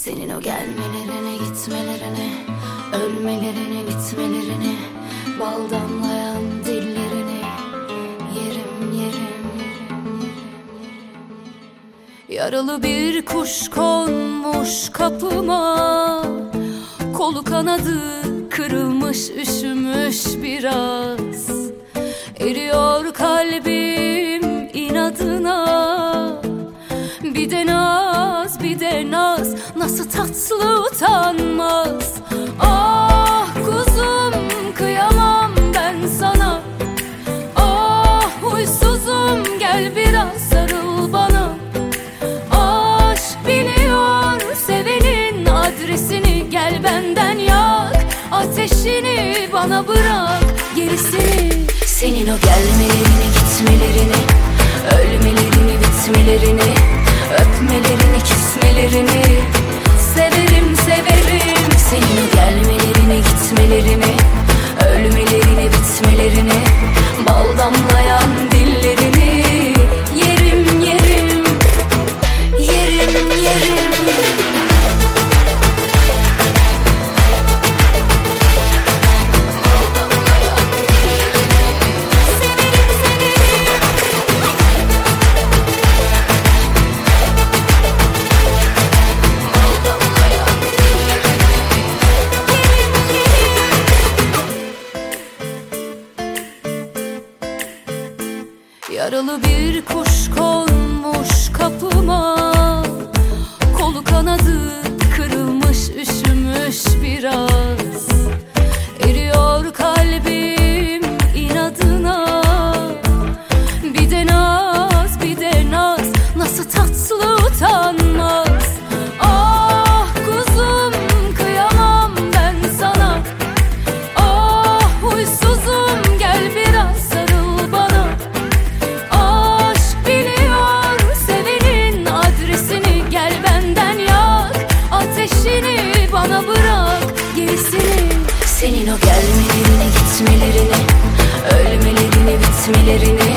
Senin o gelmelerini, gitmelerini, ölmelerini, bitmelerini, bal damlayan dillerini yerim, yerim. Yaralı bir kuş konmuş kapıma, kolu kanadı kırılmış, üşümüş biraz. Eriyor kalbim inadına, bir de naz, bir de naz, nasıl tatlı utanmaz. Ah kuzum, kıyamam ben sana. Ah huysuzum, gel biraz sarıl bana. Aşk biliyor sevenin adresini, gel benden yak. Ateşini bana bırak, gerisini. Senin o gelmelerini, gitmelerini, ölmelerini, bitmelerini, öpmelerini, kismelerini severim, severim. Senin o gelmelerini, gitmelerini, ölmelerini, bitmelerini, bal damlayan dillerini yerim, yerim, yerim, yerim. Yaralı bir kuş konmuş kapıma, kolu kanadı kırılmış, üşümüş biraz. Eriyor kalbim inadına, bir de naz, bir de naz, nasıl tatlı utanmaz. Ah kuzum, kıyamam ben sana. Ah huysuzum, gel biraz sarıl bana. Bana bırak gerisini. Senin o gelmelerini, gitmelerini, ölmelerini, bitmelerini,